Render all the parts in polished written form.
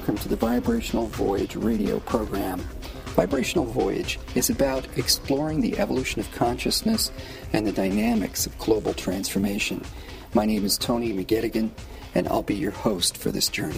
welcome to the Vibrational Voyage radio program. Vibrational Voyage is about exploring the evolution of consciousness and the dynamics of global transformation. My name is Tony McGettigan, and I'll be your host for this journey.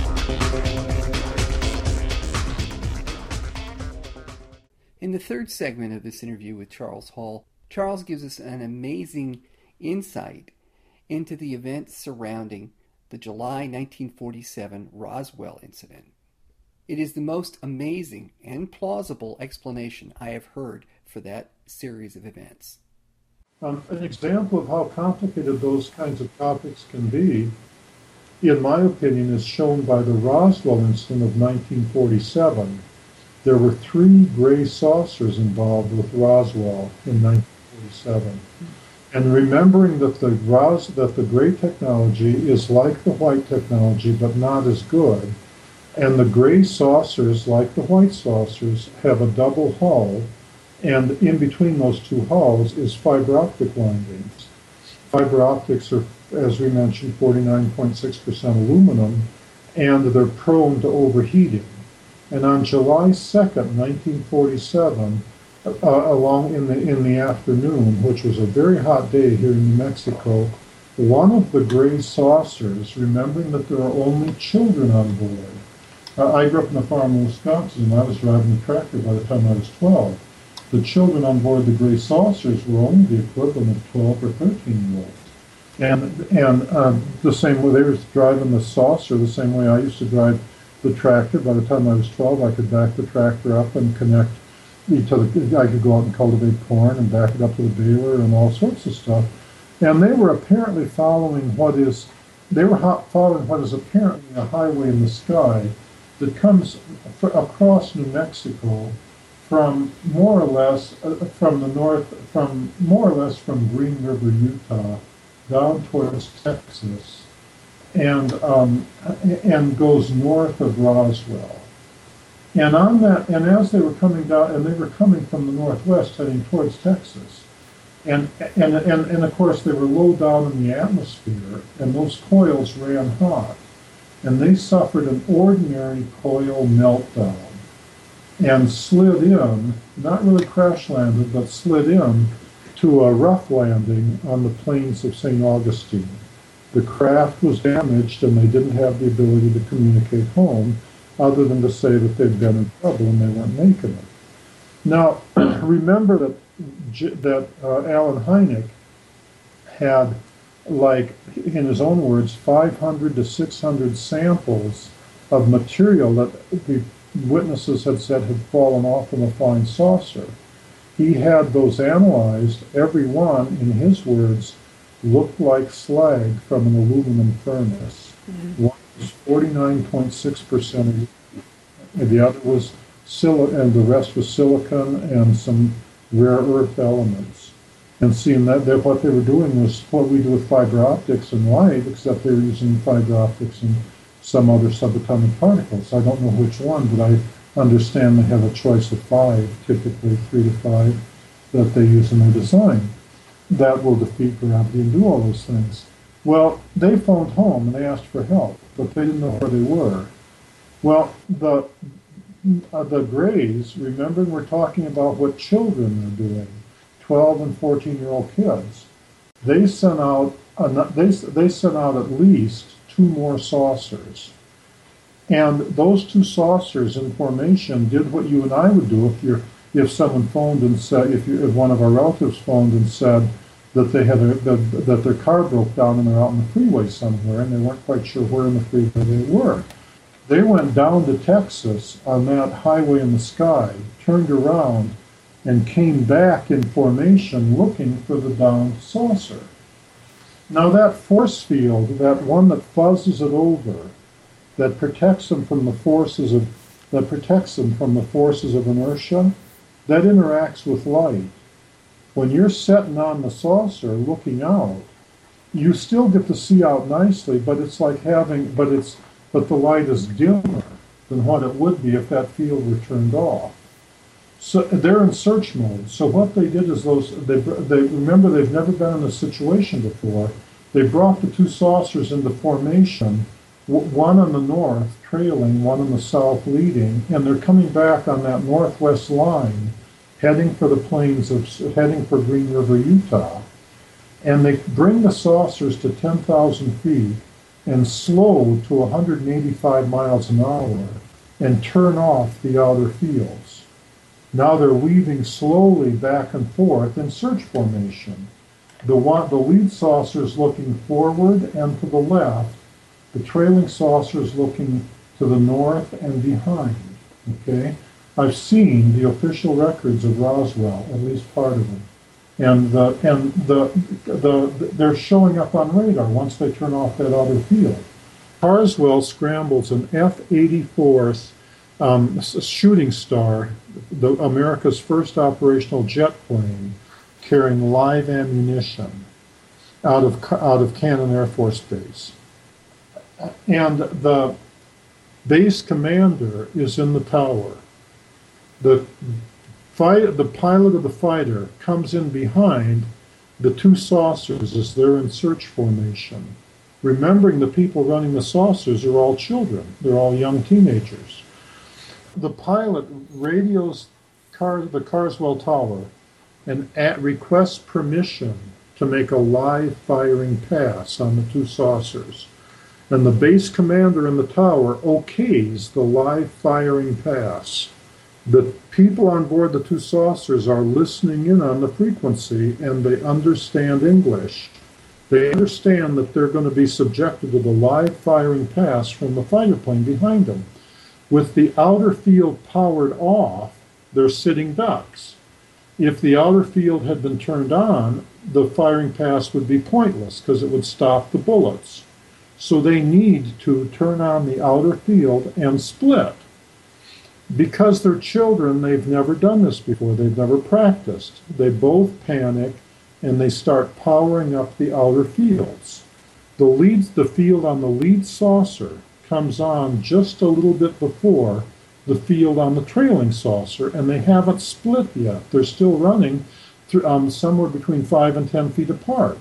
In the third segment of this interview with Charles Hall, Charles gives us an amazing insight into the events surrounding the July 1947 Roswell incident. It is the most amazing and plausible explanation I have heard for that series of events. An example of how complicated those kinds of topics can be, in my opinion, is shown by the Roswell incident of 1947. There were 3 gray saucers involved with Roswell in 1947. And remembering that the gray technology is like the white technology, but not as good, and the gray saucers, like the white saucers, have a double hull, and in between those 2 hulls is fiber optic windings. Fiber optics are, as we mentioned, 49.6% aluminum, and they're prone to overheating. And on July 2nd, 1947, along in the afternoon, which was a very hot day here in New Mexico, one of the gray saucers, remembering that there are only children on board. I grew up in a farm in Wisconsin, and I was driving a tractor by the time I was 12. The children on board the gray saucers were only the equivalent of 12 or 13-year-olds. And the same way they were driving the saucer, the same way I used to drive the tractor. By the time I was 12, I could back the tractor up and connect I could go out and cultivate corn and back it up to the baler and all sorts of stuff. And they were apparently following what is apparently a highway in the sky that comes across New Mexico from more or less from the north, from Green River, Utah, down towards Texas, and goes north of Roswell. And on that, and as they were coming down, and they were coming from the northwest heading towards Texas, and of course they were low down in the atmosphere, and those coils ran hot, and they suffered an ordinary coil meltdown, and slid in, not really crash landed, but slid in to a rough landing on the plains of St. Augustine. The craft was damaged, and they didn't have the ability to communicate home, other than to say that they'd been in trouble and they weren't making it. Now, remember that Alan Hynek had, like, in his own words, 500 to 600 samples of material that the witnesses had said had fallen off from a flying saucer. He had those analyzed. Every one, in his words, looked like slag from an aluminum furnace. Mm-hmm. One was 49.6%, and the other was and the rest was silicon and some rare earth elements. And seeing that what they were doing was what we do with fiber optics and light, except they were using fiber optics and some other subatomic particles. I don't know which one, but I understand they have a choice of 5, typically 3 to 5, that they use in their design. That will defeat gravity and do all those things. Well, they phoned home and they asked for help, but they didn't know where they were. Well, the Greys, remember, we're talking about what children are doing, 12 and 14-year-old kids. They sent out at least 2 more saucers, and those 2 saucers in formation did what you and I would do if someone phoned and said, if one of our relatives phoned and said that they had that their car broke down and they're out on the freeway somewhere and they weren't quite sure where in the freeway they were. They went down to Texas on that highway in the sky, turned around, and came back in formation looking for the downed saucer. Now that force field, that one that fuzzes it over, that protects them from the forces of inertia, that interacts with light. When you're sitting on the saucer looking out, you still get to see out nicely, but it's like but the light is dimmer than what it would be if that field were turned off. So they're in search mode. So what they did is they remember they've never been in a situation before. They brought the 2 saucers into formation one on the north trailing, one on the south leading, and they're coming back on that northwest line, heading for heading for Green River, Utah. And they bring the saucers to 10,000 feet and slow to 185 miles an hour and turn off the outer fields. Now they're weaving slowly back and forth in search formation. The lead saucers looking forward and to the left, the trailing saucers looking to the north and behind. Okay, I've seen the official records of Roswell, at least part of them, and they're showing up on radar once they turn off that outer field. Carswell scrambles an F-84 Shooting Star, America's first operational jet plane, carrying live ammunition out of Cannon Air Force Base. And the base commander is in the tower. The pilot of the fighter comes in behind the two saucers as they're in search formation. Remembering the people running the saucers are all children. They're all young teenagers. The pilot radios the Carswell Tower and requests permission to make a live firing pass on the two saucers. And the base commander in the tower okays the live firing pass. The people on board the two saucers are listening in on the frequency, and they understand English. They understand that they're going to be subjected to the live firing pass from the fighter plane behind them. With the outer field powered off, they're sitting ducks. If the outer field had been turned on, the firing pass would be pointless because it would stop the bullets. So they need to turn on the outer field and split. Because they're children, they've never done this before. They've never practiced. They both panic and they start powering up the outer fields. The field on the lead saucer comes on just a little bit before the field on the trailing saucer, and they haven't split yet. They're still running through, somewhere between 5 and 10 feet apart.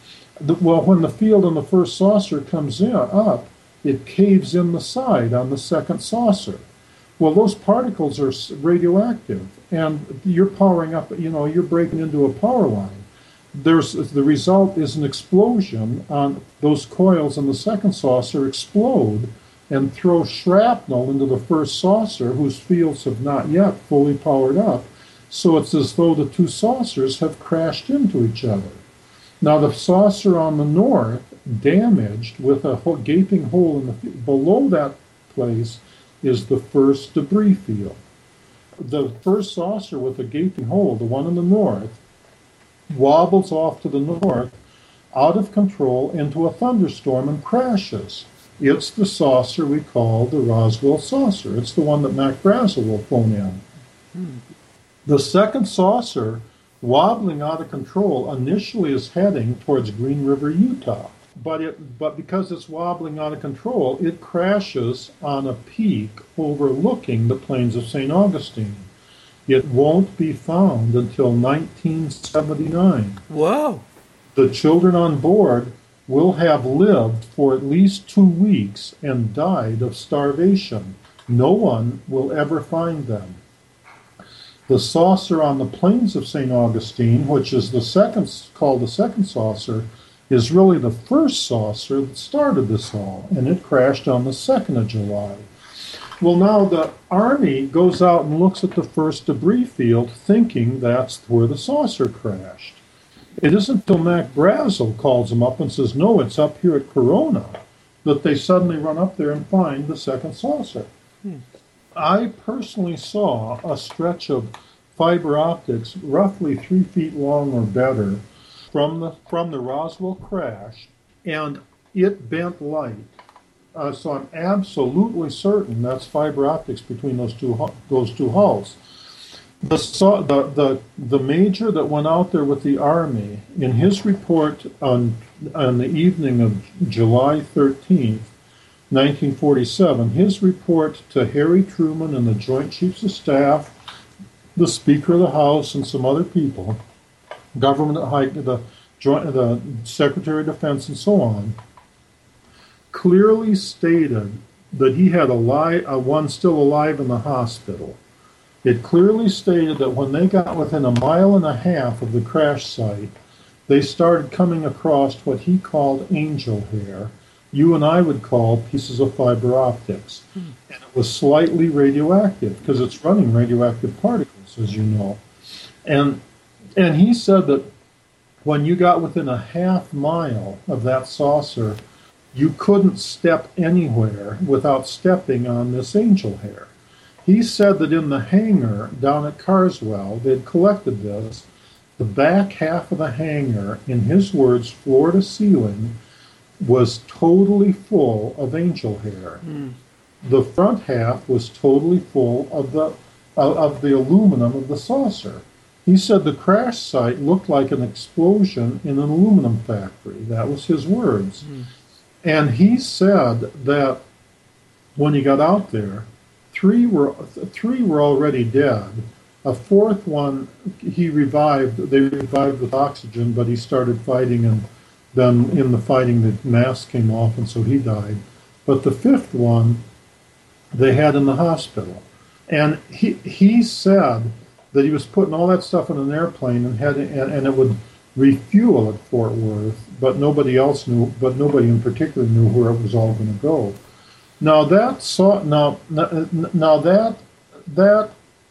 When the field on the first saucer comes up, it caves in the side on the second saucer. Well, those particles are radioactive, and you're powering up, you're breaking into a power line. The result is an explosion on those coils in the second saucer explode and throw shrapnel into the first saucer, whose fields have not yet fully powered up. So it's as though the two saucers have crashed into each other. Now the saucer on the north, damaged with a gaping hole below that place, is the first debris field. The first saucer with a gaping hole, the one in the north, wobbles off to the north, out of control, into a thunderstorm and crashes. It's the saucer we call the Roswell saucer. It's the one that Mac Brazel will phone in. The second saucer, wobbling out of control, initially is heading towards Green River, Utah. But because it's wobbling out of control, it crashes on a peak overlooking the plains of St. Augustine. It won't be found until 1979. Whoa! The children on board will have lived for at least 2 weeks and died of starvation. No one will ever find them. The saucer on the plains of St. Augustine, which is called the second saucer, is really the first saucer that started this all, and it crashed on the 2nd of July. Well, now the Army goes out and looks at the first debris field, thinking that's where the saucer crashed. It isn't until Mac Brazel calls them up and says, no, it's up here at Corona, that they suddenly run up there and find the second saucer. I personally saw a stretch of fiber optics roughly 3 feet long or better from the Roswell crash, and it bent light. So I'm absolutely certain that's fiber optics between those two hulls. The major that went out there with the Army, in his report on the evening of July 13th, 1947, his report to Harry Truman and the Joint Chiefs of Staff, the Speaker of the House, and some other people, the Secretary of Defense, and so on, clearly stated that he had one still alive in the hospital. It clearly stated that when they got within 1.5 miles of the crash site, they started coming across what he called angel hair. You and I would call pieces of fiber optics. And it was slightly radioactive because it's running radioactive particles, as you know. And he said that when you got within 1/2 mile of that saucer, you couldn't step anywhere without stepping on this angel hair. He said that in the hangar down at Carswell, they'd collected this. The back half of the hangar, in his words, floor to ceiling, was totally full of angel hair. The front half was totally full of the aluminum of the saucer. He said the crash site looked like an explosion in an aluminum factory. That was his words. And he said that when he got out there, three were already dead. A fourth one they revived with oxygen, but he started fighting, and then in the fighting the mask came off, and so he died. But the fifth one they had in the hospital. And he said that he was putting all that stuff in an airplane and it would refuel at Fort Worth, but nobody in particular knew where it was all going to go. Now that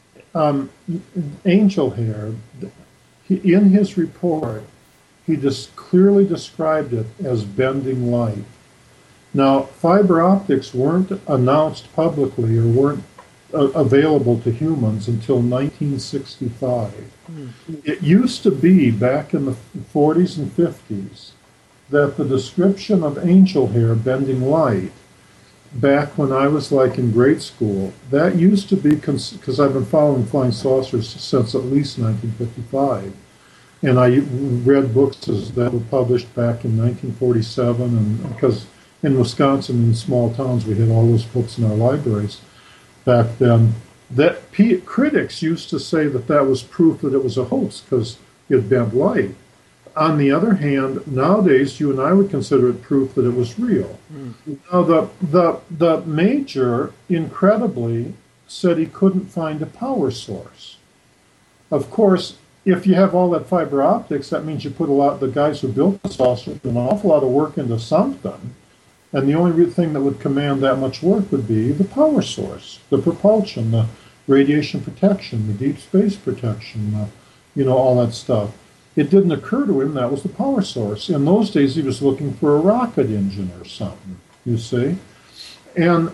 angel hair, in his report, he just clearly described it as bending light. Now, fiber optics weren't announced publicly or weren't available to humans until 1965. It used to be back in the 40s and 50s that the description of angel hair bending light, back when I was like in grade school, that used to be, because I've been following flying saucers since at least 1955. And I read books that were published back in 1947, and because in Wisconsin, in small towns, we had all those books in our libraries back then. That critics used to say that was proof that it was a hoax because it bent light. On the other hand, nowadays you and I would consider it proof that it was real. Now the major, incredibly, said he couldn't find a power source. Of course, if you have all that fiber optics, that means you put the guys who built the saucer put an awful lot of work into something. And the only thing that would command that much work would be the power source, the propulsion, the radiation protection, the deep space protection, all that stuff. It didn't occur to him that was the power source. In those days, he was looking for a rocket engine or something, you see. And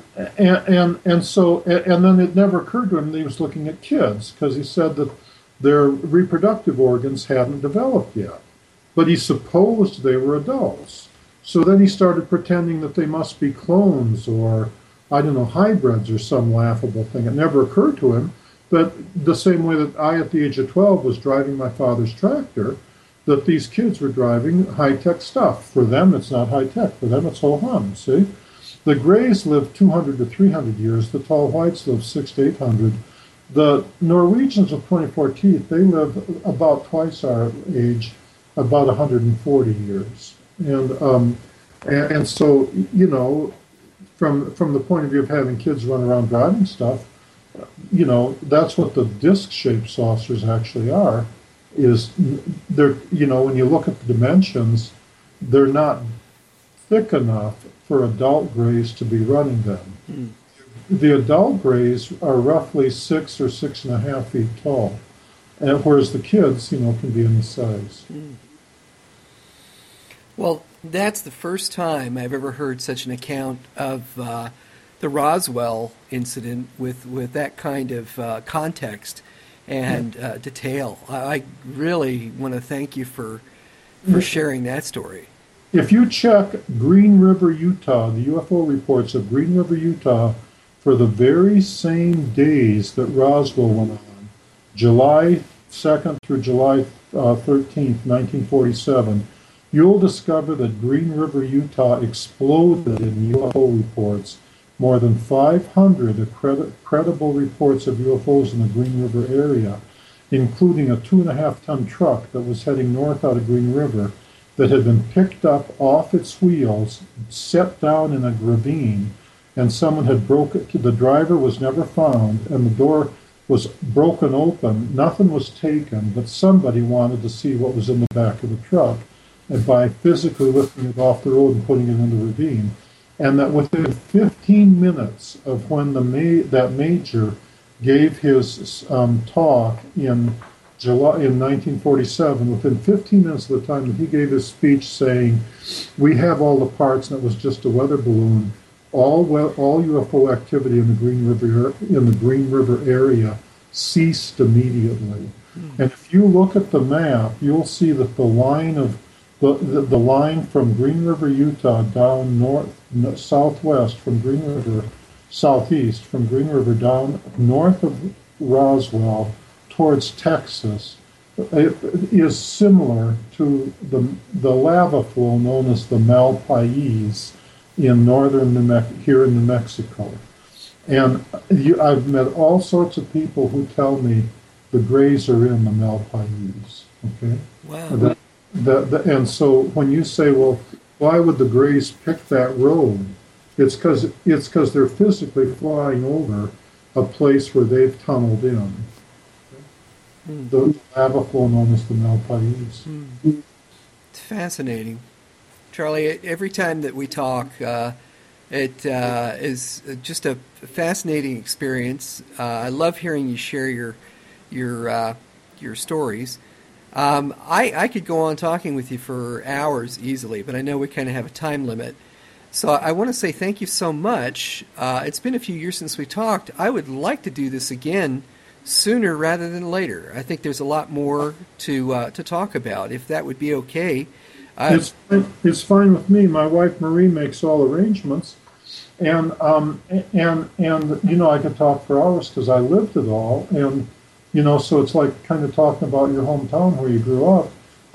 then it never occurred to him that he was looking at kids, because he said that their reproductive organs hadn't developed yet. But he supposed they were adults. So then he started pretending that they must be clones or, hybrids or some laughable thing. It never occurred to him that the same way that I, at the age of 12, was driving my father's tractor, that these kids were driving high-tech stuff. For them, it's not high-tech. For them, it's ho-hum, see? The Greys lived 200 to 300 years. The tall whites lived 600 to 800. The Norwegians of 24 teeth, they live about twice our age, about 140 years. And so, from the point of view of having kids run around driving stuff, that's what the disc-shaped saucers actually are. Is they're, when you look at the dimensions, they're not thick enough for adult Greys to be running them. The adult Greys are roughly 6 or 6.5 feet tall, and whereas the kids, can be any size. Well, that's the first time I've ever heard such an account of the Roswell incident with that kind of context and detail. I really want to thank you for sharing that story. If you check Green River, Utah, the UFO reports of Green River, Utah, for the very same days that Roswell went on, July 2nd through July 13th, 1947, you'll discover that Green River, Utah exploded in UFO reports. More than 500 credible reports of UFOs in the Green River area, including a 2.5-ton truck that was heading north out of Green River, that had been picked up off its wheels, set down in a ravine, and someone had broken. The driver was never found, and the door was broken open. Nothing was taken, but somebody wanted to see what was in the back of the truck, and by physically lifting it off the road and putting it in the ravine. And that within 15 minutes of when that major gave his talk in July in 1947, within 15 minutes of the time that he gave his speech saying, "We have all the parts, and it was just a weather balloon," all UFO activity in the Green River area ceased immediately. And if you look at the map, you'll see that the line of the line from Green River, Utah, down southwest from Green River, southeast from Green River down north of Roswell towards Texas, it is similar to the lava flow known as the Malpais in northern here in New Mexico. And I've met all sorts of people who tell me the Greys are in the Malpais. Okay. Wow. And so when you say, well, why would the Greys pick that road? It's because they're physically flying over a place where they've tunneled in. The lava flow known as the Malpais. It's fascinating. Charlie, every time that we talk, it is just a fascinating experience. I love hearing you share your stories. I could go on talking with you for hours easily, but I know we kind of have a time limit. So I want to say thank you so much. It's been a few years since we talked. I would like to do this again sooner rather than later. I think there's a lot more to talk about, if that would be okay. It's fine with me. My wife Marie makes all arrangements, and you know, I could talk for hours because I lived it all, and you know, so it's like kind of talking about your hometown where you grew up.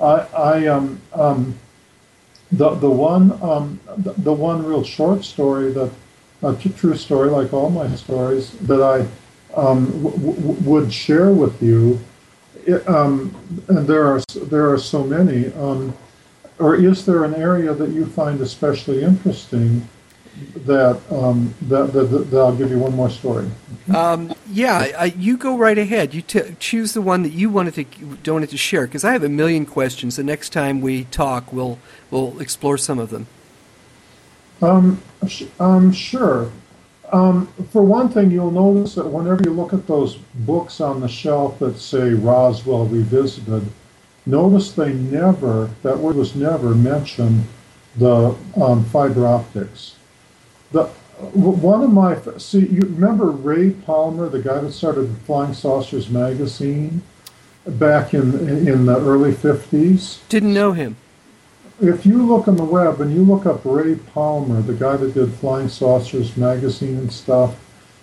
The one real short story that a true story, like all my stories, that I would share with you, and there are so many. Or is there an area that you find especially interesting that I'll give you one more story? You go right ahead. You choose the one that you wanted to share, because I have a million questions. The next time we talk, we'll explore some of them. Sure. For one thing, you'll notice that whenever you look at those books on the shelf that say Roswell Revisited, notice that word was never mentioned, the fiber optics. You remember Ray Palmer, the guy that started Flying Saucers magazine back in the early 50s? Didn't know him. If you look on the web and you look up Ray Palmer, the guy that did Flying Saucers magazine and stuff,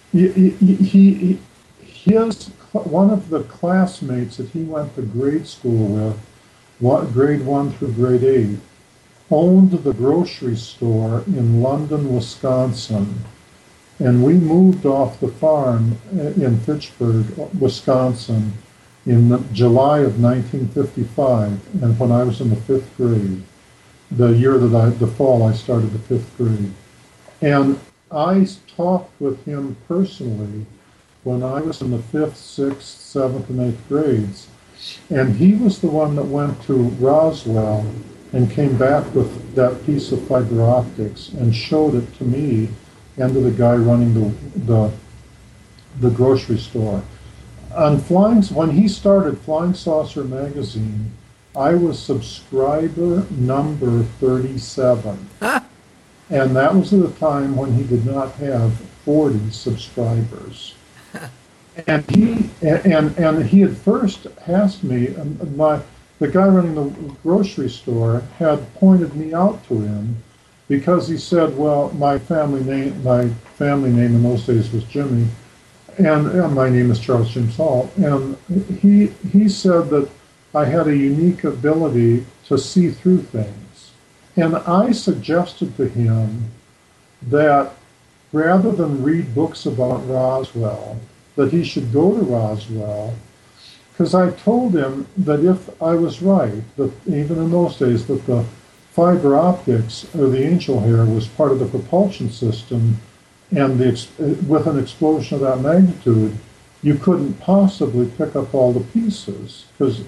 one of the classmates that he went to grade school with, grade 1 through grade 8, owned the grocery store in London, Wisconsin. And we moved off the farm in Fitchburg, Wisconsin, in July of 1955, and when I was in the 5th grade, the fall I started the 5th grade. And I talked with him personally when I was in the 5th, 6th, 7th, and 8th grades. And he was the one that went to Roswell and came back with that piece of fiber optics and showed it to me and to the guy running the grocery store. When he started Flying Saucer magazine, I was subscriber number 37. And that was at a time when he did not have 40 subscribers. And he had first asked me, the guy running the grocery store had pointed me out to him because he said, well, my family name in those days was Jimmy, and my name is Charles James Hall. And he said that I had a unique ability to see through things. And I suggested to him that rather than read books about Roswell, that he should go to Roswell, because I told him that if I was right, that even in those days, that the fiber optics or the angel hair was part of the propulsion system, and with an explosion of that magnitude, you couldn't possibly pick up all the pieces because,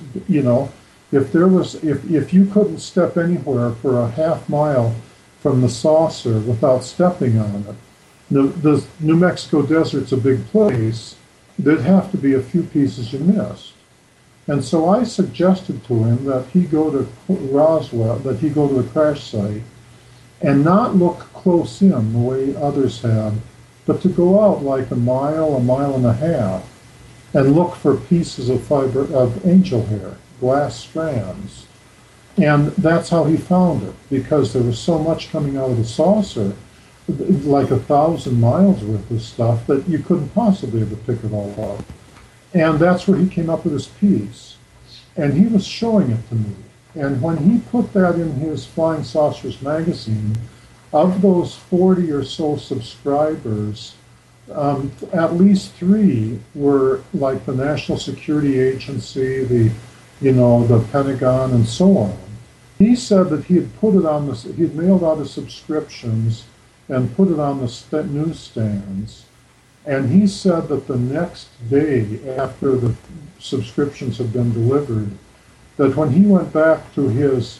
if you couldn't step anywhere for a half mile from the saucer without stepping on it, the New Mexico desert's a big place. There'd have to be a few pieces you missed. And so I suggested to him that he go to Roswell, that he go to the crash site and not look close in the way others had, but to go out like a mile and a half, and look for pieces of fiber of angel hair, glass strands. And that's how he found it, because there was so much coming out of the saucer, like 1,000 miles worth of stuff, that you couldn't possibly ever pick it all up. And that's where he came up with his piece. And he was showing it to me. And when he put that in his Flying Saucers magazine, of those 40 or so subscribers, at least 3 were like the National Security Agency, the Pentagon, and so on. He said that he had put it on he had mailed out his subscriptions and put it on the newsstands. And he said that the next day after the subscriptions had been delivered, that when he went back to his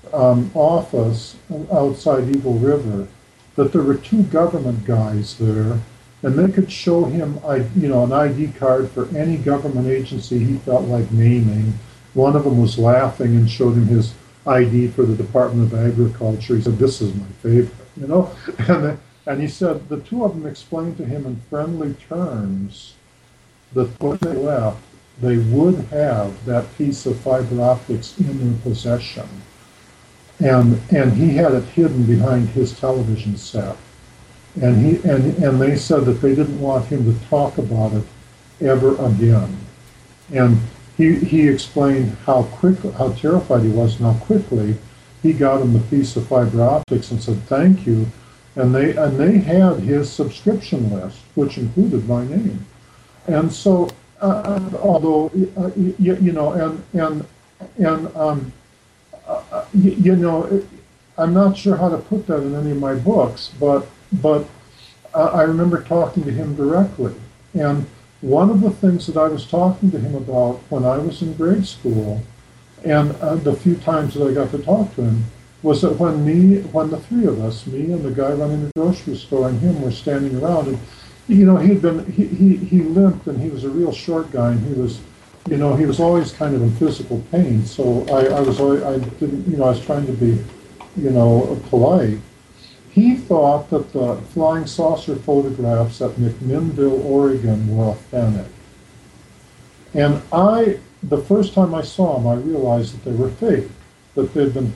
office outside Eagle River, that there were 2 government guys there, and they could show him, an ID card for any government agency he felt like naming. One of them was laughing and showed him his ID for the Department of Agriculture. He said, "This is my favorite," And he said the 2 of them explained to him in friendly terms that when they left, they would have that piece of fiber optics in their possession. And he had it hidden behind his television set. And they said that they didn't want him to talk about it ever again. And he explained how terrified he was and how quickly he got him the piece of fiber optics and said, "Thank you." And they had his subscription list, which included my name. And so, although I'm not sure how to put that in any of my books, but I remember talking to him directly. And one of the things that I was talking to him about when I was in grade school, and the few times that I got to talk to him, was that when the 3 of us, me and the guy running the grocery store and him, were standing around, and he limped, and he was a real short guy, and he was always kind of in physical pain. So I was trying to be, polite. He thought that the flying saucer photographs at McMinnville, Oregon, were authentic. And the first time I saw them, I realized that they were fake, that they'd been.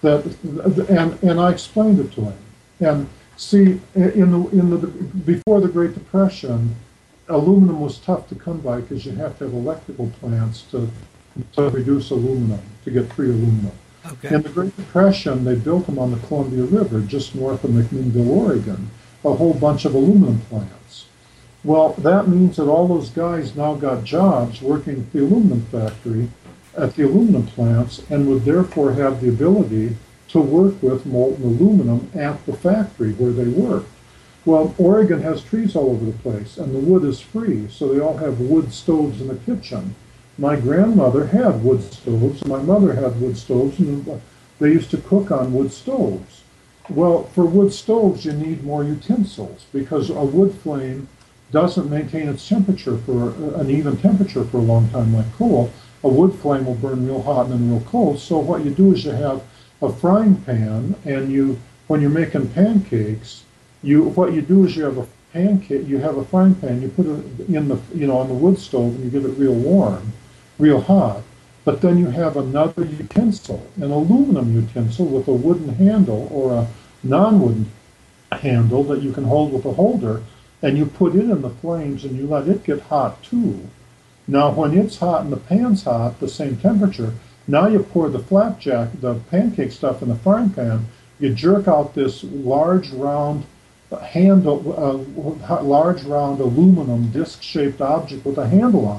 And I explained it to him. And see, before the Great Depression, aluminum was tough to come by because you have to have electrical plants to produce aluminum, to get free aluminum. Okay. In the Great Depression, they built them on the Columbia River, just north of McMinnville, Oregon, a whole bunch of aluminum plants. Well, that means that all those guys now got jobs working at the aluminum factory, at the aluminum plants, and would therefore have the ability to work with molten aluminum at the factory where they work. Well, Oregon has trees all over the place, and the wood is free, so they all have wood stoves in the kitchen. My grandmother had wood stoves, and my mother had wood stoves, and they used to cook on wood stoves. Well, for wood stoves, you need more utensils, because a wood flame doesn't maintain its temperature for an even temperature for a long time like coal. A wood flame will burn real hot and then real cold. So what you do is you have a frying pan, and when you're making pancakes, what you do is you have a frying pan, you put it in on the wood stove, and you get it real warm, real hot. But then you have another utensil, an aluminum utensil with a wooden handle or a non-wooden handle that you can hold with a holder, and you put it in the flames and you let it get hot too. Now, when it's hot and the pan's hot, the same temperature, now you pour the pancake stuff in the frying pan, you jerk out this large round aluminum disc-shaped object with a handle on it,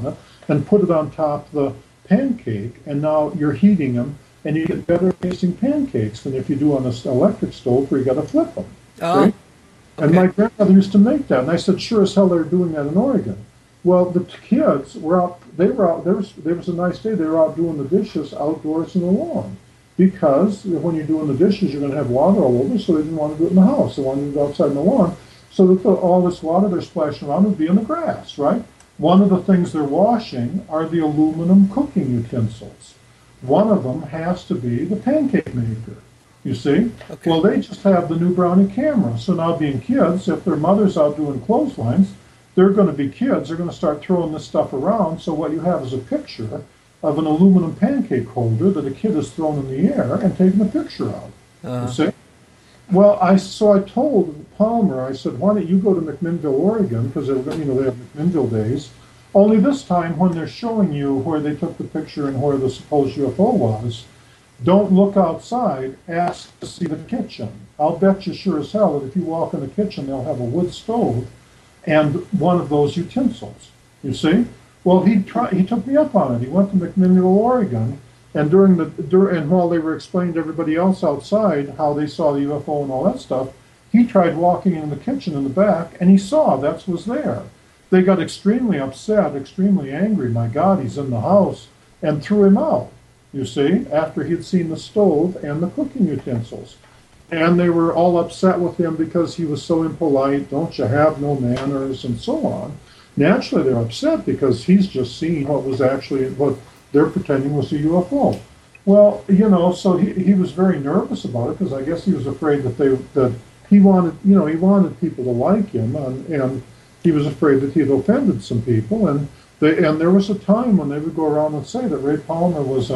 and put it on top of the pancake, and now you're heating them, and you get better tasting pancakes than if you do on an electric stove where you got to flip them. Oh, Right? And okay. my grandmother used to make that, and I said, sure as hell they're doing that in Oregon. Well, the kids were out. They were out. There was a nice day. They were out doing the dishes outdoors in the lawn, because when you're doing the dishes, you're going to have water all over. So they didn't want to do it in the house. They wanted to do it outside in the lawn, so that all this water they're splashing around would be in the grass. Right. One of the things they're washing are the aluminum cooking utensils. One of them has to be the pancake maker. You see? Okay. Well, they just have the new Brownie camera. So now, being kids, if their mother's out doing clotheslines, they're going to be kids. They're going to start throwing this stuff around. So what you have is a picture of an aluminum pancake holder that a kid has thrown in the air and taken a picture of. You see? Well, so I told Palmer, I said, why don't you go to McMinnville, Oregon, because they have McMinnville days. Only this time, when they're showing you where they took the picture and where the supposed UFO was, don't look outside, ask to see the kitchen. I'll bet you sure as hell that if you walk in the kitchen, they'll have a wood stove and one of those utensils. You see? Well, he took me up on it. He went to McMinnville, Oregon, and while they were explaining to everybody else outside how they saw the UFO and all that stuff, he tried walking in the kitchen in the back, and he saw that was there. They got extremely upset, extremely angry. My God, he's in the house, and threw him out. You see, after he'd seen the stove and the cooking utensils. And they were all upset with him because he was so impolite, don't you have no manners, and so on. Naturally, they're upset because he's just seen what they're pretending was a UFO. Well, so he was very nervous about it, because I guess he was afraid that he wanted people to like him, and he was afraid that he had offended some people. And there was a time when they would go around and say that Ray Palmer was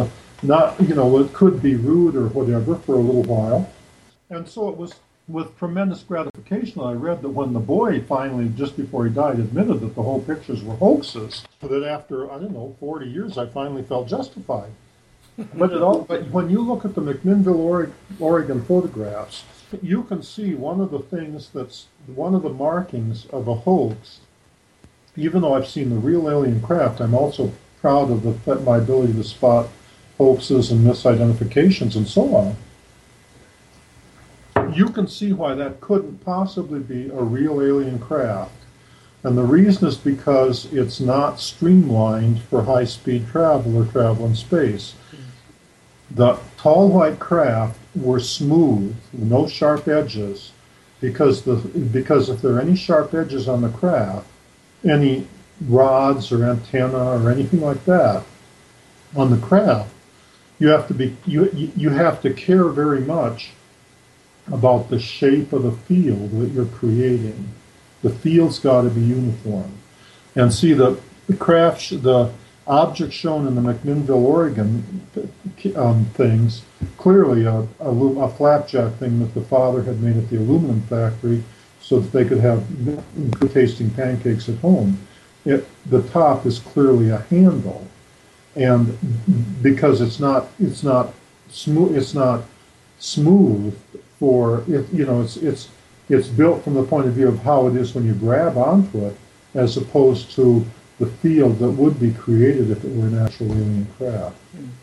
it could be rude or whatever for a little while. And so it was with tremendous gratification that I read that when the boy finally, just before he died, admitted that the whole pictures were hoaxes, that after, 40 years, I finally felt justified. But when you look at the McMinnville, Oregon photographs, you can see one of the markings of a hoax. Even though I've seen the real alien craft, I'm also proud of my ability to spot hoaxes and misidentifications and so on. You can see why that couldn't possibly be a real alien craft. And the reason is because it's not streamlined for high-speed travel or travel in space. The tall white craft were smooth, no sharp edges, because if there are any sharp edges on the craft, any rods or antenna or anything like that on the craft, you have to care very much about the shape of the field that you're creating. The field's got to be uniform. And see, the object shown in the McMinnville, Oregon things, clearly a flapjack thing that the father had made at the aluminum factory so that they could have good-tasting pancakes at home. The top is clearly a handle, and because it's not smooth for it, it's built from the point of view of how it is when you grab onto it, as opposed to the field that would be created if it were an actual alien craft.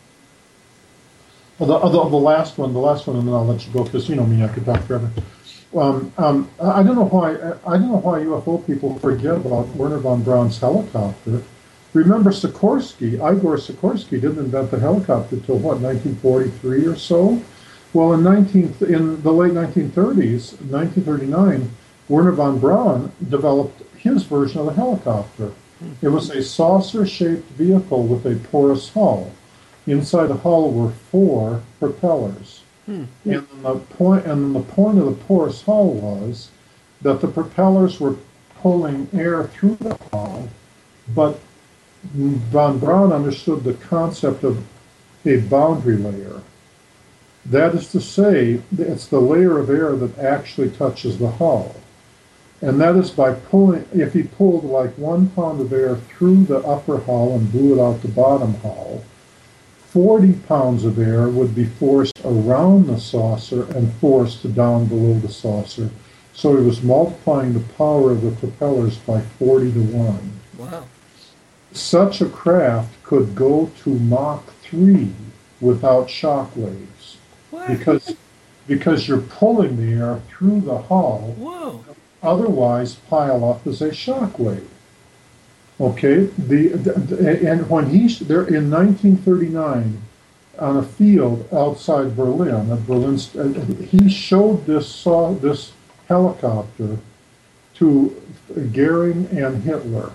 The last one, and then I'll let you go, because you know me, I could talk forever. I don't know why UFO people forget about Wernher von Braun's helicopter. Remember Sikorsky, Igor Sikorsky didn't invent the helicopter till 1943 or so? Well, in the late 1930s, 1939, Wernher von Braun developed his version of the helicopter. It was a saucer-shaped vehicle with a porous hull. Inside the hull were 4 propellers. And the point of the porous hull was that the propellers were pulling air through the hull, but von Braun understood the concept of a boundary layer. That is to say, it's the layer of air that actually touches the hull. And that is by pulling, if he pulled like 1 pound of air through the upper hull and blew it out the bottom hull, 40 pounds of air would be forced around the saucer and forced down below the saucer. So he was multiplying the power of the propellers by 40 to 1. Wow. such a craft could go to Mach 3 without shock waves What? because you're pulling the air through the hull, Whoa. otherwise pile up as a shock wave. Okay, and when he's there in 1939 on a field outside Berlin, at Berlin, he showed this helicopter to Goering and Hitler.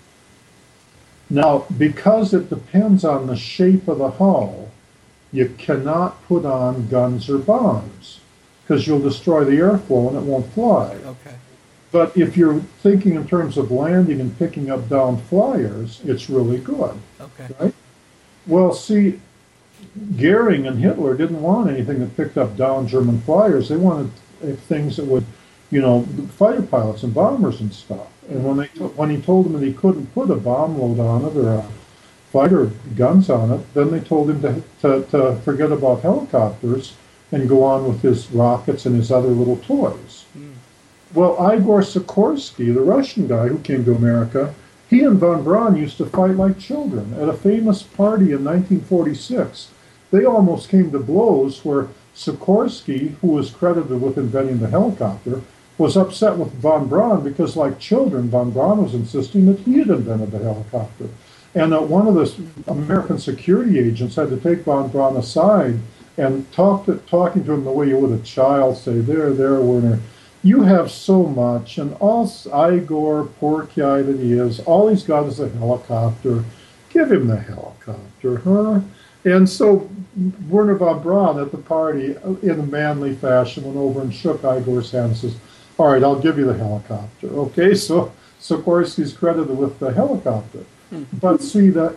Now, because it depends on the shape of the hull, you cannot put on guns or bombs because you'll destroy the airflow and it won't fly. Okay. But if you're thinking in terms of landing and picking up down flyers, it's really good, Okay. right? Well, see, Goering and Hitler didn't want anything that picked up down German flyers. They wanted things that would, fighter pilots and bombers and stuff. And when he told them that he couldn't put a bomb load on it or a fighter guns on it, then they told him to forget about helicopters and go on with his rockets and his other little toys. Mm. Well, Igor Sikorsky, the Russian guy who came to America, he and von Braun used to fight like children. At a famous party in 1946, they almost came to blows where Sikorsky, who was credited with inventing the helicopter, was upset with von Braun because, like children, von Braun was insisting that he had invented the helicopter. And one of the American security agents had to take von Braun aside and talking to him the way you would a child, say, there, Werner, you have so much, and all Igor, poor guy that he is, all he's got is a helicopter. Give him the helicopter, huh? And so Werner von Braun at the party, in a manly fashion, went over and shook Igor's hand and says, all right, I'll give you the helicopter. Okay, so Sikorsky's credited with the helicopter. But see, the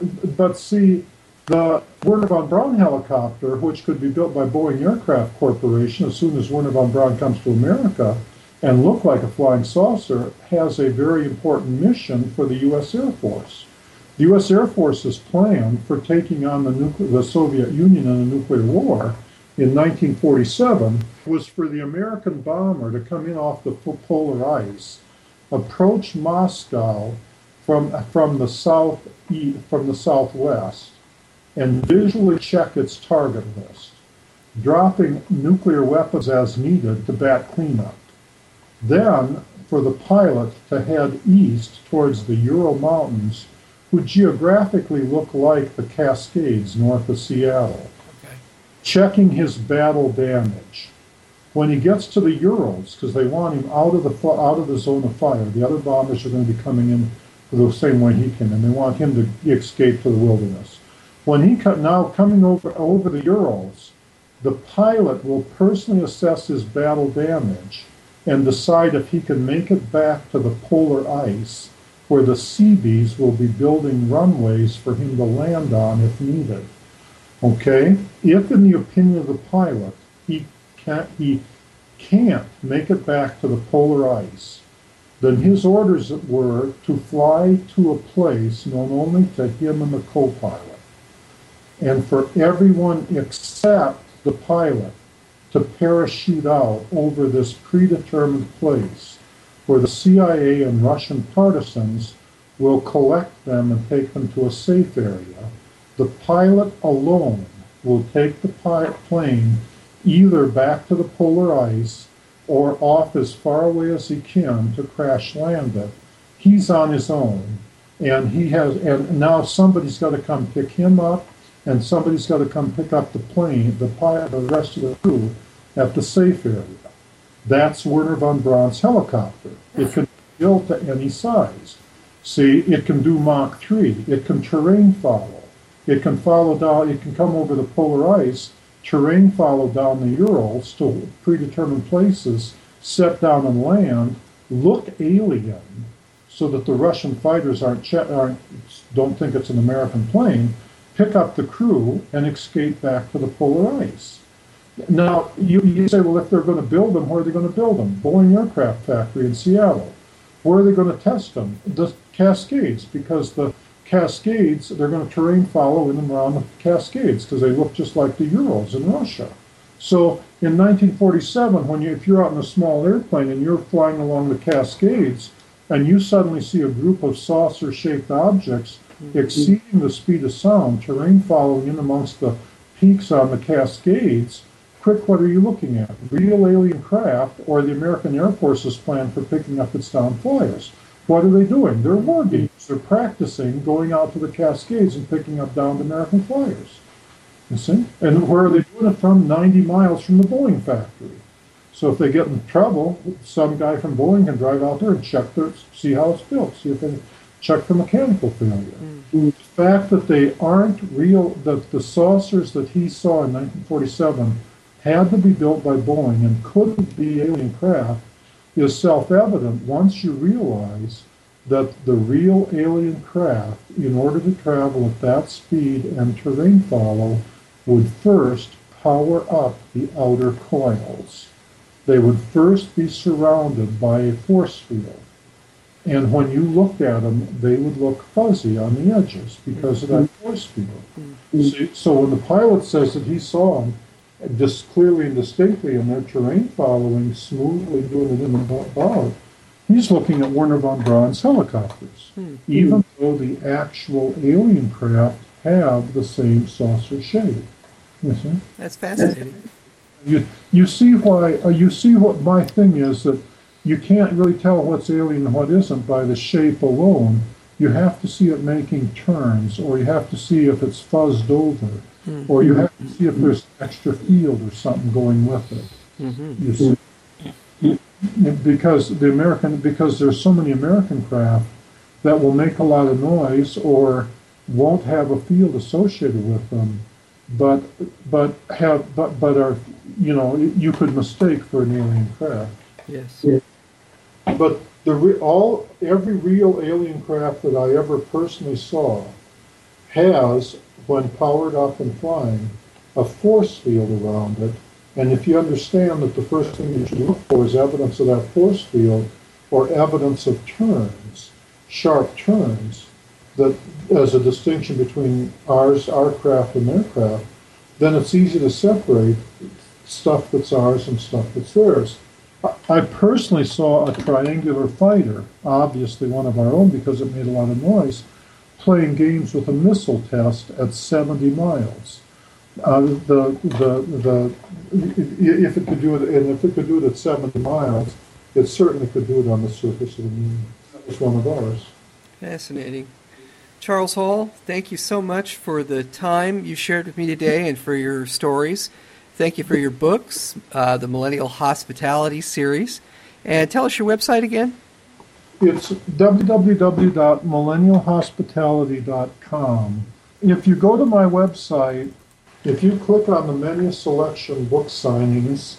Werner von Braun helicopter, which could be built by Boeing Aircraft Corporation as soon as Werner von Braun comes to America and look like a flying saucer, has a very important mission for the U.S. Air Force. The U.S. Air Force's plan for taking on the Soviet Union in a nuclear war in 1947 was for the American bomber to come in off the polar ice, approach Moscow from the southwest, and visually check its target list, dropping nuclear weapons as needed to bat cleanup. Then, for the pilot to head east towards the Ural Mountains, who geographically look like the Cascades north of Seattle, Okay. checking his battle damage. When he gets to the Urals, because they want him out of the zone of fire, the other bombers are going to be coming in the same way he came, and they want him to escape to the wilderness. When he now coming over the Urals, the pilot will personally assess his battle damage and decide if he can make it back to the polar ice, where the Seabees will be building runways for him to land on if needed. Okay? If, in the opinion of the pilot, he can't make it back to the polar ice, then his orders were to fly to a place known only to him and the co-pilot, and for everyone except the pilot to parachute out over this predetermined place where the CIA and Russian partisans will collect them and take them to a safe area. The pilot alone will take the plane either back to the polar ice or off as far away as he can to crash land it. He's on his own, and now somebody's got to come pick him up, and somebody's got to come pick up the plane, the pilot, the rest of the crew at the safe area. That's Werner von Braun's helicopter. It can be built to any size. See, it can do Mach 3. It can terrain follow. It can follow down. It can come over the polar ice, terrain follow down the Urals to predetermined places, set down and land, look alien, so that the Russian fighters don't think it's an American plane, pick up the crew, and escape back to the polar ice. Now, you say, well, if they're going to build them, where are they going to build them? Boeing Aircraft Factory in Seattle. Where are they going to test them? The Cascades, because the Cascades, they're going to terrain follow in and around the Cascades because they look just like the Urals in Russia. So in 1947, if you're out in a small airplane and you're flying along the Cascades and you suddenly see a group of saucer-shaped objects exceeding the speed of sound, terrain following in amongst the peaks on the Cascades. Quick, what are you looking at? Real alien craft or the American Air Force's plan for picking up its downed flyers? What are they doing? They're war games. They're practicing going out to the Cascades and picking up downed American flyers. You see? And where are they doing it from? 90 miles from the Boeing factory. So if they get in trouble, some guy from Boeing can drive out there and check their, see how it's built, see if they check for mechanical failure. The fact that they aren't real, that the saucers that he saw in 1947 had to be built by Boeing and couldn't be alien craft is self-evident once you realize that the real alien craft, in order to travel at that speed and terrain follow, would first power up the outer coils. They would first be surrounded by a force field. And when you looked at them, they would look fuzzy on the edges because of that force field. So when the pilot says that he saw them just clearly and distinctly in their terrain following, smoothly doing it in the bow, he's looking at Werner von Braun's helicopters, even though the actual alien craft have the same saucer shape. You see? That's fascinating. You see why? You see what my thing is, that you can't really tell what's alien and what isn't by the shape alone. You have to see it making turns, or you have to see if it's fuzzed over, or you have to see if there's extra field or something going with it. You see, because there's so many American craft that will make a lot of noise or won't have a field associated with them, but are, you know, you could mistake for an alien craft. Yes. But every real alien craft that I ever personally saw has, when powered up and flying, a force field around it. And if you understand that the first thing you should look for is evidence of that force field or evidence of turns, sharp turns, that as a distinction between our craft and their craft, then it's easy to separate stuff that's ours and stuff that's theirs. I personally saw a triangular fighter, obviously one of our own because it made a lot of noise, playing games with a missile test at 70 miles. If it could do it, and if it could do it at 70 miles, it certainly could do it on the surface of the moon. That was one of ours. Fascinating. Charles Hall, thank you so much for the time you shared with me today and for your stories. Thank you for your books, the Millennial Hospitality series. And tell us your website again. It's www.millennialhospitality.com. If you go to my website, if you click on the menu selection book signings,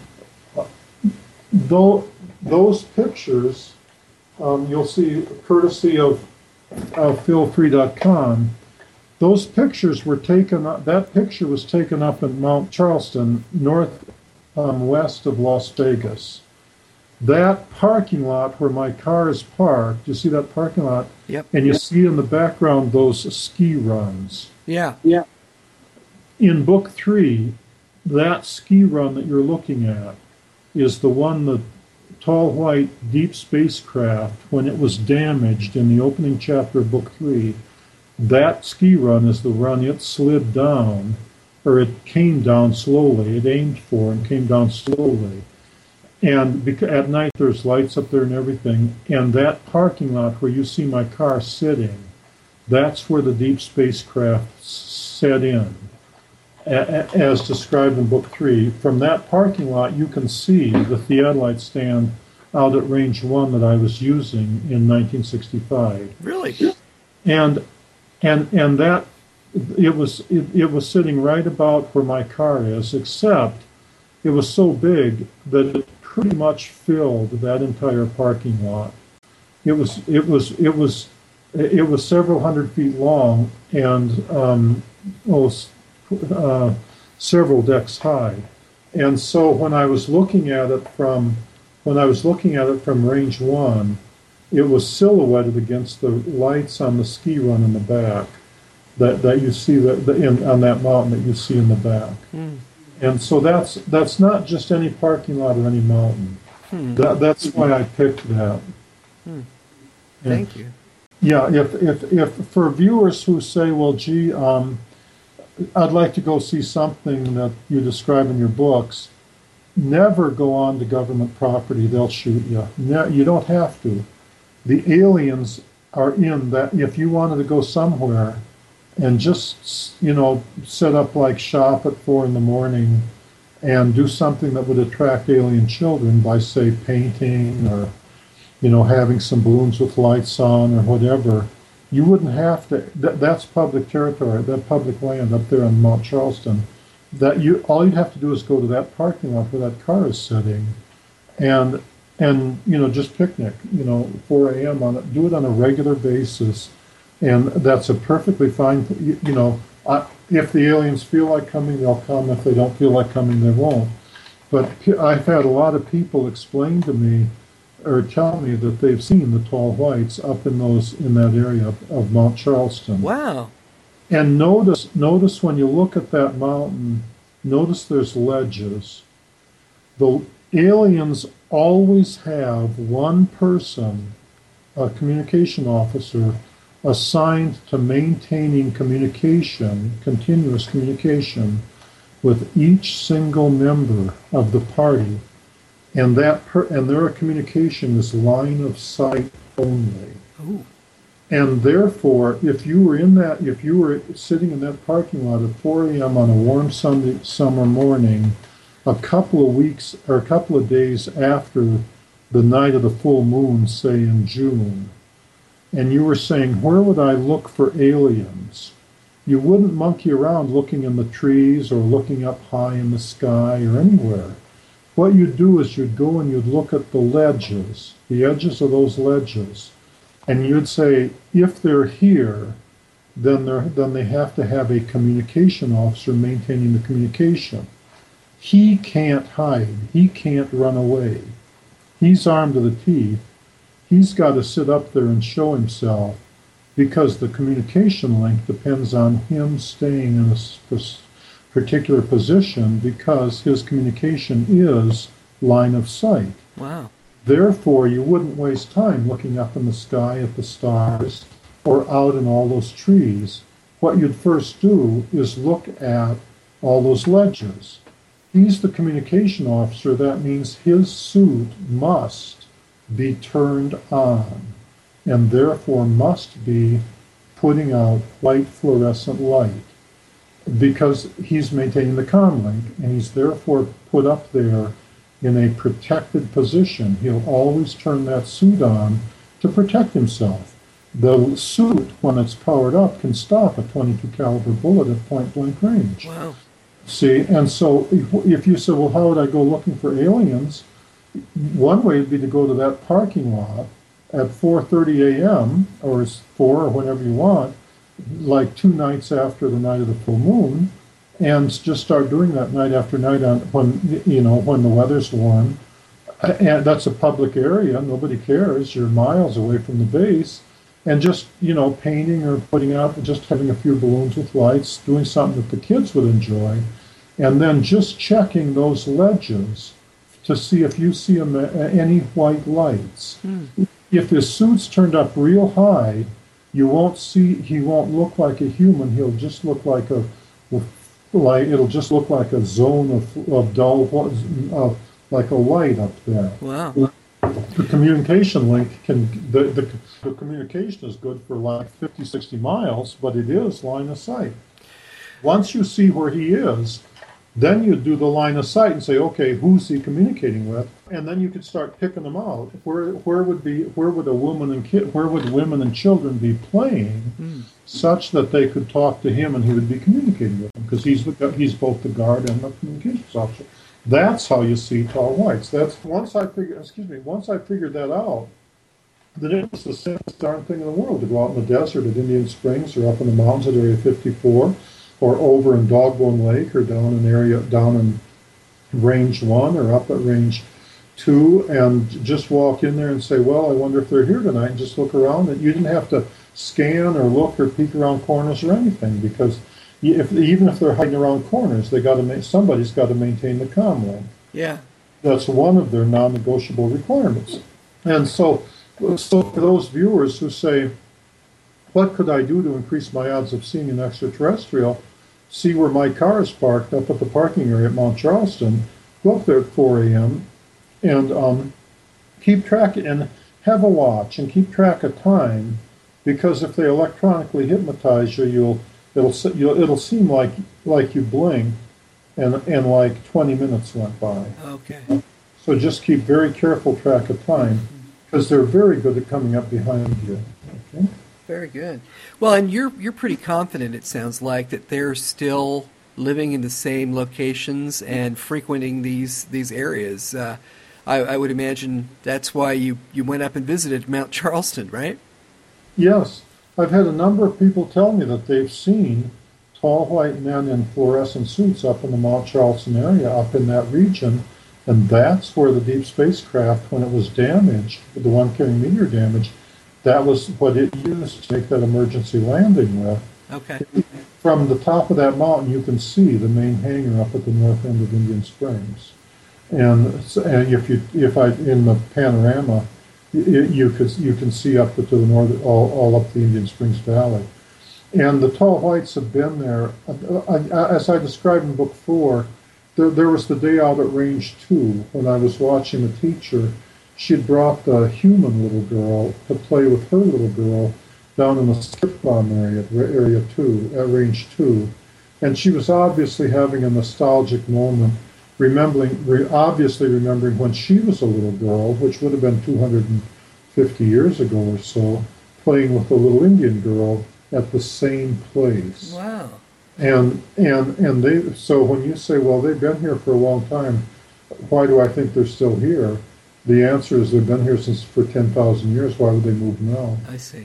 those pictures you'll see courtesy of philfree.com. Those pictures were taken up, that picture was taken up in Mount Charleston, west of Las Vegas. That parking lot where my car is parked, you see that parking lot? Yep. And you see in the background those ski runs. Yeah. In book 3, that ski run that you're looking at is the one, the tall white deep spacecraft, when it was damaged in the opening chapter of book 3. That ski run is the run it slid down, or it came down slowly. It aimed for and came down slowly. And at night there's lights up there and everything. And that parking lot where you see my car sitting, that's where the deep spacecraft set in, as described in book 3. From that parking lot you can see the theodolite stand out at range 1 that I was using in 1965. Really? And that it was sitting right about where my car is, except it was so big that it pretty much filled that entire parking lot. It was several hundred feet long and several decks high. And so when I was looking at it from range 1, it was silhouetted against the lights on the ski run in the back that you see on that mountain that you see in the back. And so that's not just any parking lot or any mountain. That's why I picked that. Thank you. Yeah, if for viewers who say, well, gee, I'd like to go see something that you describe in your books, never go on to government property. They'll shoot you. You don't have to. The aliens are in that. If you wanted to go somewhere and just, set up like shop at 4 in the morning and do something that would attract alien children by, say, painting or, having some balloons with lights on or whatever, you wouldn't have to. That's public territory, that public land up there on Mount Charleston. All you'd have to do is go to that parking lot where that car is sitting, and just picnic. 4 a.m. on it. Do it on a regular basis, and that's a perfectly fine. If the aliens feel like coming, they'll come. If they don't feel like coming, they won't. But I've had a lot of people explain to me or tell me that they've seen the tall whites up in that area of Mount Charleston. Wow. And notice when you look at that mountain, notice there's ledges. The aliens always have one person, a communication officer, assigned to maintaining communication, continuous communication, with each single member of the party. And their communication is line of sight only. Ooh. And therefore, if you were sitting in that parking lot at 4 a.m. on a warm summer morning, a couple of weeks or a couple of days after the night of the full moon, say in June, and you were saying, where would I look for aliens? You wouldn't monkey around looking in the trees or looking up high in the sky or anywhere. What you'd do is you'd go and you'd look at the ledges, the edges of those ledges, and you'd say, if they're here, then they have to have a communication officer maintaining the communication. He can't hide. He can't run away. He's armed to the teeth. He's got to sit up there and show himself, because the communication link depends on him staying in a particular position, because his communication is line of sight. Wow. Therefore, you wouldn't waste time looking up in the sky at the stars or out in all those trees. What you'd first do is look at all those ledges. He's the communication officer. That means his suit must be turned on and therefore must be putting out white fluorescent light, because he's maintaining the comm link, and he's therefore put up there in a protected position. He'll always turn that suit on to protect himself. The suit, when it's powered up, can stop a .22 caliber bullet at point blank range. Wow. See, and so if you say, well, how would I go looking for aliens? One way would be to go to that parking lot at 4:30 a.m. or 4 or whenever you want, like 2 nights after the night of the full moon, and just start doing that night after night when the weather's warm. And that's a public area. Nobody cares. You're miles away from the base. And just, painting or putting out, just having a few balloons with lights, doing something that the kids would enjoy. And then just checking those ledges to see if you see any white lights. If his suit's turned up real high, he won't look like a human. He'll just look like it'll just look like a zone of dull, like a light up there. Wow. The communication link the communication is good for like 50, 60 miles, but it is line of sight. Once you see where he is, then you do the line of sight and say, okay, who's he communicating with? And then you could start picking them out. Where would women and children be playing such that they could talk to him and he would be communicating with them, because he's both the guard and the communications officer. That's how you see tall whites. Once I figured that out, then it was the simplest darn thing in the world to go out in the desert at Indian Springs or up in the mountains at Area 54 or over in Dogbone Lake or down in Range 1 or up at Range 2 and just walk in there and say, well, I wonder if they're here tonight, and just look around. And you didn't have to scan or look or peek around corners or anything, because even if they're hiding around corners, somebody's got to maintain the comm link. Yeah. That's one of their non-negotiable requirements. And so for those viewers who say, what could I do to increase my odds of seeing an extraterrestrial? See where my car is parked up at the parking area at Mount Charleston, go up there at 4 a.m. and keep track and have a watch and keep track of time, because if they electronically hypnotize you, it'll seem like you blink and like 20 minutes went by. Okay. So just keep very careful track of time, because they're very good at coming up behind you. Okay? Very good. Well, and you're pretty confident, it sounds like, that they're still living in the same locations and frequenting these areas. I would imagine that's why you went up and visited Mount Charleston, right? Yes. I've had a number of people tell me that they've seen tall white men in fluorescent suits up in the Mount Charleston area, up in that region, and that's where the deep spacecraft, when it was damaged, the one carrying meteor damage, that was what it used to make that emergency landing with. Okay. From the top of that mountain, you can see the main hangar up at the north end of Indian Springs. And if I in the panorama, you can see up to the north, all up the Indian Springs Valley. And the tall whites have been there. As I described in book 4, there was the day out at Range 2 when I was watching the teacher. She had brought the human little girl to play with her little girl down in the skip bomb area, area 2, at Range 2. And she was obviously having a nostalgic moment, obviously remembering when she was a little girl, which would have been 250 years ago or so, playing with a little Indian girl at the same place. Wow. And they, so when you say, well, they've been here for a long time, why do I think they're still here? The answer is they've been here for 10,000 years. Why would they move now? I see.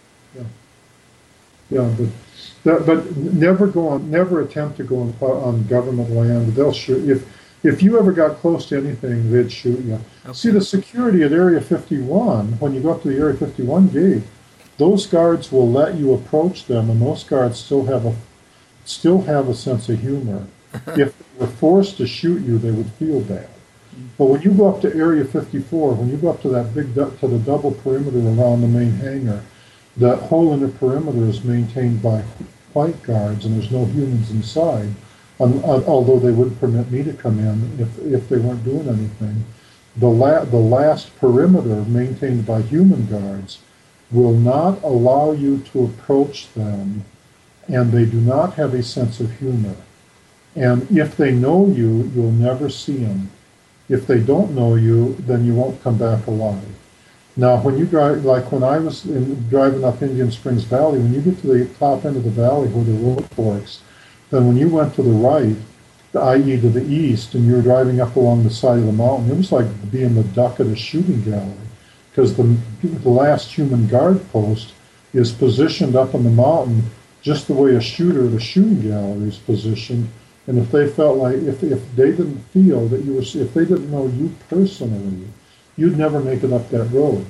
Yeah, but never attempt to go on government land. They'll shoot if you ever got close to anything, they'd shoot you. Okay. See, the security at Area 51, when you go up to the Area 51 gate, those guards will let you approach them, and those guards still have a sense of humor. If they were forced to shoot you, they would feel bad. But when you go up to Area 54, when you go up to the double perimeter around the main hangar, that whole inner perimeter is maintained by white guards, and there's no humans inside. Although they wouldn't permit me to come in if they weren't doing anything. The last perimeter maintained by human guards will not allow you to approach them, and they do not have a sense of humor. And if they know you, you'll never see them. If they don't know you, then you won't come back alive. Now, when you drive, like when I was driving up Indian Springs Valley, when you get to the top end of the valley where the road forks, then when you went to the right, i.e. to the east, and you were driving up along the side of the mountain, it was like being the duck at a shooting gallery, because the last human guard post is positioned up on the mountain just the way a shooter at a shooting gallery is positioned. And if they felt like, if they didn't feel that you were, if they didn't know you personally, you'd never make it up that road.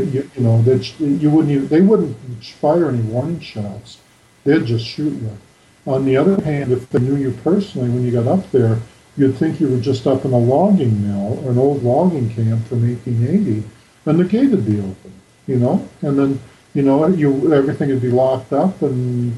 They wouldn't fire any warning shots. They'd just shoot you. On the other hand, if they knew you personally when you got up there, you'd think you were just up in a logging mill or an old logging camp from 1880, and the gate would be open, and then, everything would be locked up, and,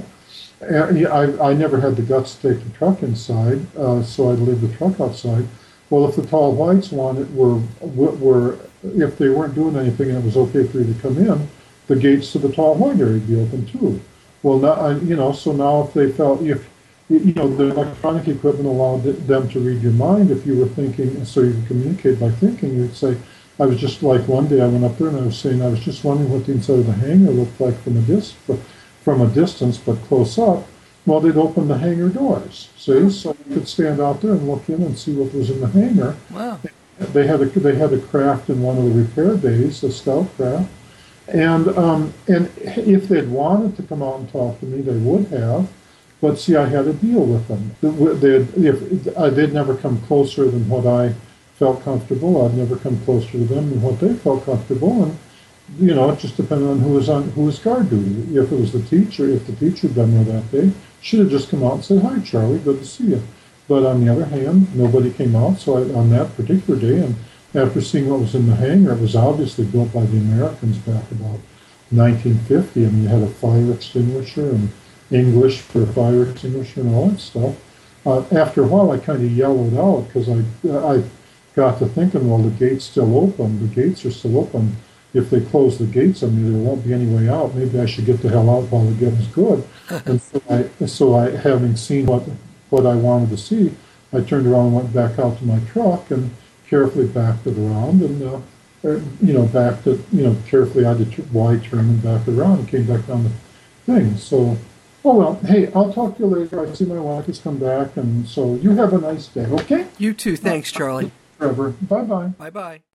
I never had the guts to take the truck inside, so I'd leave the truck outside. Well, if the tall whites were if they weren't doing anything and it was okay for you to come in, the gates to the tall white area would be open too. Well, now, so now if they felt, the electronic equipment allowed them to read your mind if you were thinking, so you could communicate by thinking, you'd say, I was just like, one day I went up there and I was saying, I was just wondering what the inside of the hangar looked like from a distance, but close up. Well, they'd open the hangar doors, see? So you could stand out there and look in and see what was in the hangar. Wow. They had a craft in one of the repair bays, a scout craft. And if they'd wanted to come out and talk to me, they would have. But see, I had a deal with them. They'd never come closer than what I felt comfortable. I'd never come closer to them than what they felt comfortable. And it just depended on who was guard duty. If it was the teacher, if the teacher had been there that day, she'd have just come out and said, "Hi, Charlie, good to see you." But on the other hand, nobody came out. So on that particular day, and after seeing what was in the hangar, it was obviously built by the Americans back about 1950. I mean, you had a fire extinguisher and English for a fire extinguisher and all that stuff. After a while, I kind of yellowed out because I got to thinking, well, the gate's still open. The gates are still open. If they close the gates on me, there won't be any way out. Maybe I should get the hell out while the getting's good. And so I, having seen what I wanted to see, I turned around and went back out to my truck and carefully backed it around and backed it, carefully I did wide turn and backed it around and came back down the thing. So, oh well, hey, I'll talk to you later. I see my wife has come back, and so you have a nice day, okay? You too. Thanks, Charlie. Trevor. Bye-bye. Bye-bye.